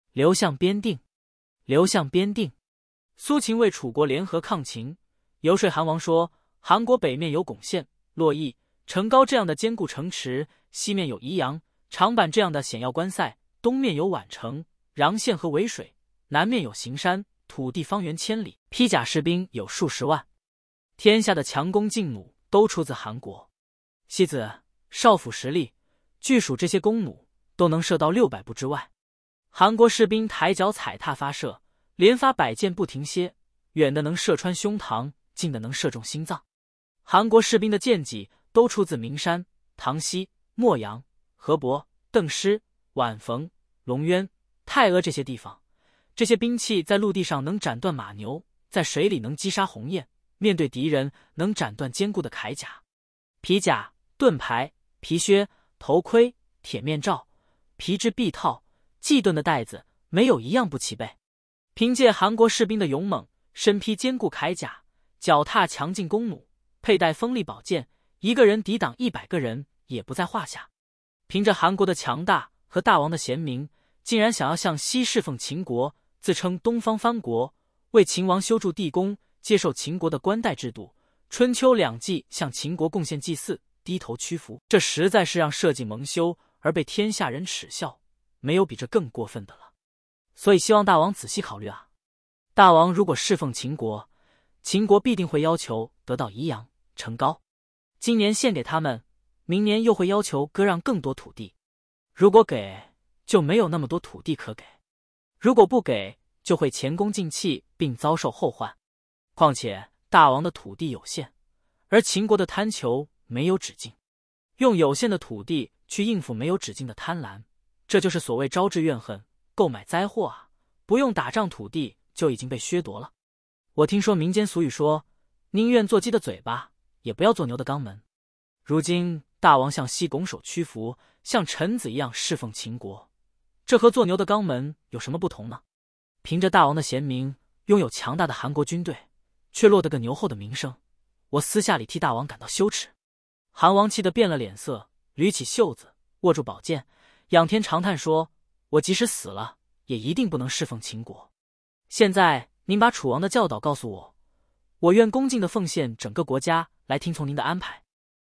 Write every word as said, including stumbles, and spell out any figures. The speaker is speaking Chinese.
刘向边定，刘向边定。苏秦为楚国联合抗秦，游说韩王说，韩国北面有巩县、洛邑、成皋这样的坚固城池，西面有宜阳、长坂这样的险要关塞，东面有宛城、穰县和渭水，南面有行山，土地方圆千里，披甲士兵有数十万。天下的强弓劲弩都出自韩国。戏子、少府实力，据数这些弓弩都能射到六百步之外。韩国士兵抬脚踩踏发射，连发百箭不停歇，远的能射穿胸膛，近的能射中心脏。韩国士兵的剑戟都出自名山、唐西、莫阳、河伯、邓师、宛冯、龙渊、太阿这些地方。这些兵器在陆地上能斩断马牛，在水里能击杀鸿雁，面对敌人能斩断坚固的铠甲。皮甲、盾牌、皮靴、头盔、铁面罩、皮质臂套、系盾的带子，没有一样不齐备。凭借韩国士兵的勇猛，身披坚固铠甲，脚踏强劲弓弩，佩戴锋利宝剑，一个人抵挡一百个人也不在话下。凭着韩国的强大和大王的贤明，竟然想要向西侍奉秦国，自称东方藩国，为秦王修筑地宫，接受秦国的官代制度，春秋两季向秦国贡献祭祀，低头屈服，这实在是让社稷蒙羞而被天下人耻笑，没有比这更过分的了。所以希望大王仔细考虑啊！大王如果侍奉秦国，秦国必定会要求得到宜阳、成皋，今年献给他们，明年又会要求割让更多土地。如果给，就没有那么多土地可给；如果不给，就会前功尽弃，并遭受后患。况且大王的土地有限，而秦国的贪求没有止境，用有限的土地去应付没有止境的贪婪，这就是所谓招致怨恨，购买灾祸啊！不用打仗，土地就已经被削夺了。我听说民间俗语说，宁愿做鸡的嘴巴，也不要做牛的肛门。如今大王向西拱手屈服，像臣子一样侍奉秦国，这和做牛的肛门有什么不同呢？凭着大王的贤明，拥有强大的韩国军队，却落得个牛后的名声，我私下里替大王感到羞耻。韩王气得变了脸色，捋起袖子，握住宝剑，仰天长叹说，我即使死了，也一定不能侍奉秦国。现在您把楚王的教导告诉我，我愿恭敬地奉献整个国家来听从您的安排。